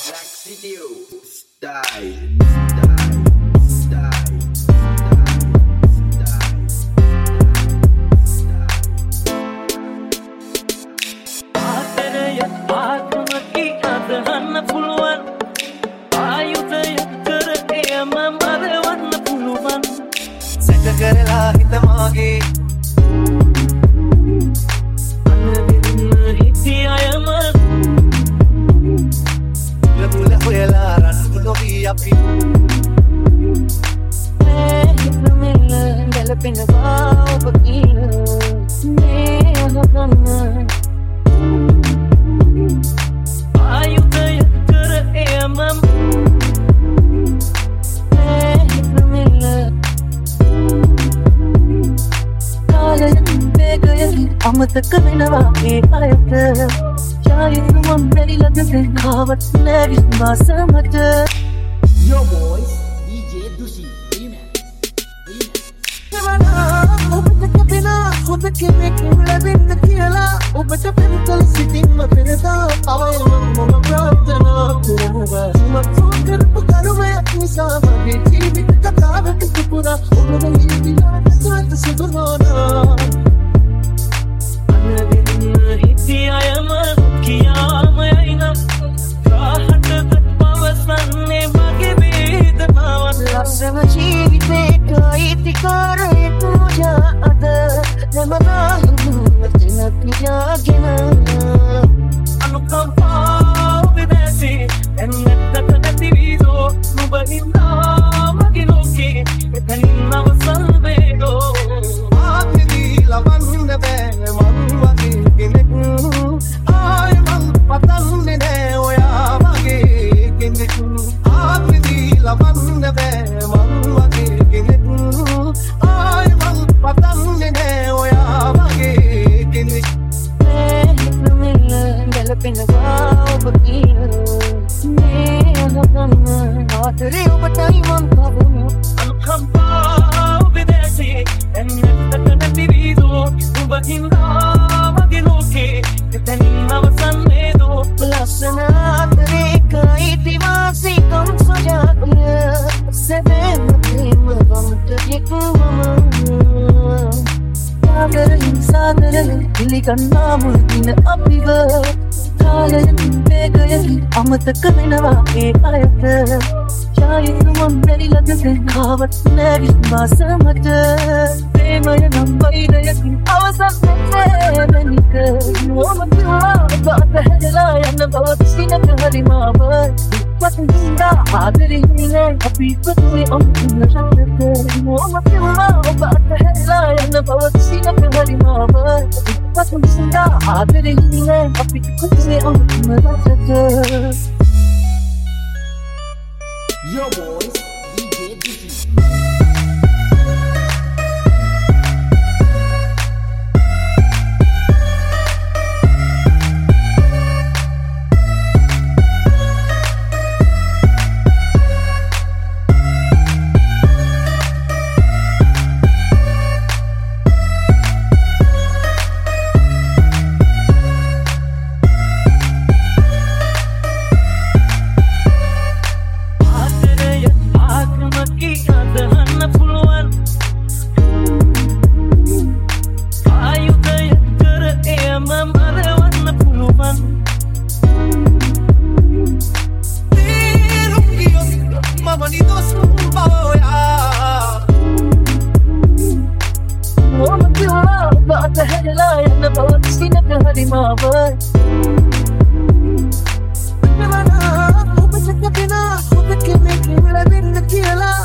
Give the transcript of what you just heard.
Studio Style. කරලා හිත මාගේ අන්න හිතේ අයම ලබුල හොයලා රණ්ඩු නොවී අපි හිතමිල්ල ගැලපෙනවා ඔබ කියන මේ අහගන්න ආයුධය කර එයම අමතක වෙනවා ඒ අයට ඡායිතුම් මෙරි ළඟට කාවත් නැවි මාසමට Your voice DJ Dushi Remix ඔබට කැපෙනා හොඳ කෙනෙක් ලැබෙන්න කියලා ඔබට පෙරතල් සිටින්ම පෙරදා අවයවම මම ප්‍රාර්ථනා කරනවා මම කරපු කරුණයක් නිසා මගේ ජීවිත කතාවක පුරා ඔබව හිතිලා සුවඳ සුදුනෝනා හිතේ අයම කියාමයයිනම් රාහටද පවසන්නේ මගේ වේදනාව ලස්සන ජීවිතේට අයිතිකාරයෙක් පූජා අද නැමනා හිතුවතින පියාගෙන අනුකම්පාව විදැසි එන්නත්තක නැති වීදෝ නුබ හින්දා මගේ ලෝකේ එතනින් අවසන් වේදෝ ආත්මදී ලබන්න බෑ පතන්නේ නෑ ඔයා වගේ කෙනෙක් ආත්මදී ලබන්න බෑ මං වගේ කෙනෙක් ආය මං පතන්නේ නෑ ඔයා වගේ කෙනෙක් හිතමිල්ල ගැලපෙනවා ඔබ කියන මේ අහගන්න ආතරේ ඔබටයි මං කවුරු අනුකම්පාව විදැසි එන්නත්තක නැති වීදෝ ඔබ හින්දා මගේ ලෝකේ එතනින් අවසන් වේදෝ ලස්සන අතරේක ඉතිවාසිකම් සොයාගෙන සැබෑම ප්‍රේම වමට යෙකුවම සාගරෙන් පිළිගන්නා මුල්දින අපිව කාලයෙන් වේගයෙන් අමතක වෙනවා ඒ අයට ඡායිතුම් මෙරි ළඟට කාවත් නැවි මාසමට ප්‍රේමය නම් වෛරයකින් අවසන් වෙන්නේක නොම කියලා ඔබට හැදලා යන බව සිනක හරිමාව වත්නින්දා ආදරෙන්නේ අපි පුදුමේ අමුතුම රටක නොම කියලා ඔබට හැදලා යන බව සිනක හරිමාව වත්නින්දා ආදරෙන්නේ අපි පුදුමේ අමුතුම රටක Your voice DJ Dushi ඔබට කැපෙනා හොඳ කෙනෙක් ලැබෙන්න කියලා